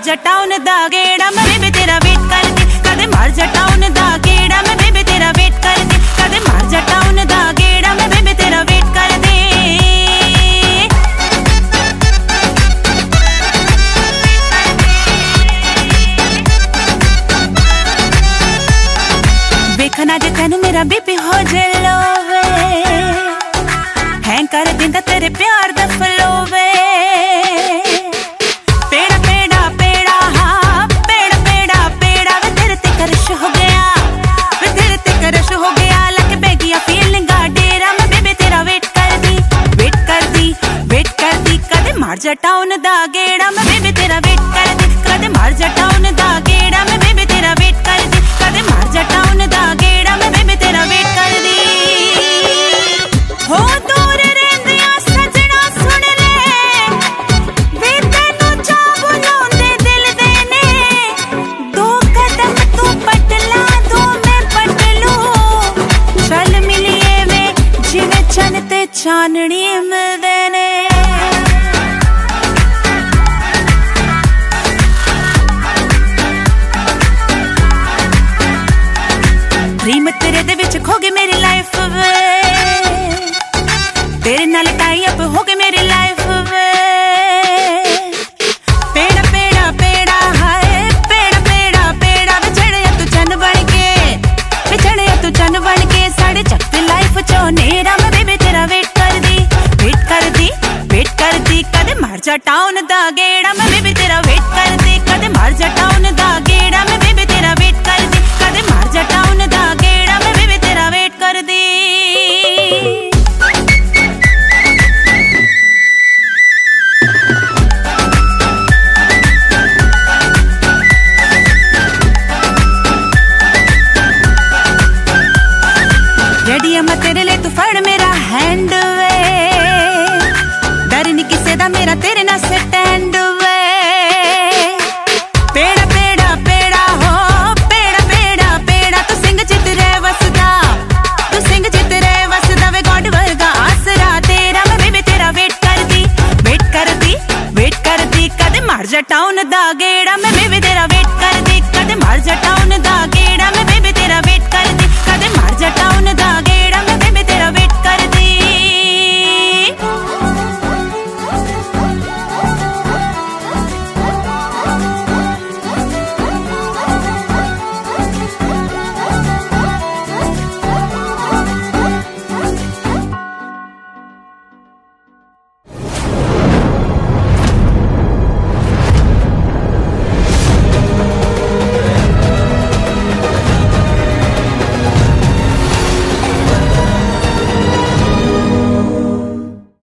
जा टाउन दा गेड़ा मैं बेबे तेरा वेट करदी, कदे मार जा टाउन दा गेड़ा मैं बेबे तेरा वेट करदी, कदे मार जा टाउन दा गेड़ा मैं बेबे तेरा वेट करदी। वेखना जे तेनू मेरा बीपी हो जलो वे, हैंग कर दिंदा तेरे प्यार दा फ्लो वे। पेड़ा पेड़ा पेड़ा हाँ पेड़ा पेड़ा पेड़ा वे तेरे ते करश हो गया, वे तेरे ते करश हो गया। लग बैगिया फीलिंगा डेरा मैं बेबे तेरा वेट करदी, वेट करदी, वेट करदी। कदे मार जा टाउन दा गेड़ा मैं बेबे तेरा वेट करदी, कदे मार जा टाउन दा गेड़ा मैं बेबे तेरा वेट करदी, कदे मार जा टाउन दा गेड़ा मैं बेबे तेरा वेट करदी। हो दूर रहंदियां सजना सुन ले, वे तैनू चा बुलाउंदे दिल दे ने। दो कदम तू पटला दो मैं पटलू, चल मिलिए वे जिवें चन ते चाननी मिलदे ने। ड्रीम तेरे दे विच खो गई मेरी लाइफ वे, तेरे नाल टाई अप हो गई मेरी लाइफ वे। पेड़ा पेड़ा पेड़ा हाय पेड़ा पेड़ा पेड़ा वे चढ़िया तू चन बन के, वे चढ़िया तू चन बन के। साढ़े चकती लाइफ चो नेरा मैं बेबे तेरा वेट करदी, वेट करदी, वेट करदी। कदे मार जा टाउन दा गेड़ा मैं बेबे तेरा वेट करदी, कदे मार जा टाउन दा गेड़ा मैं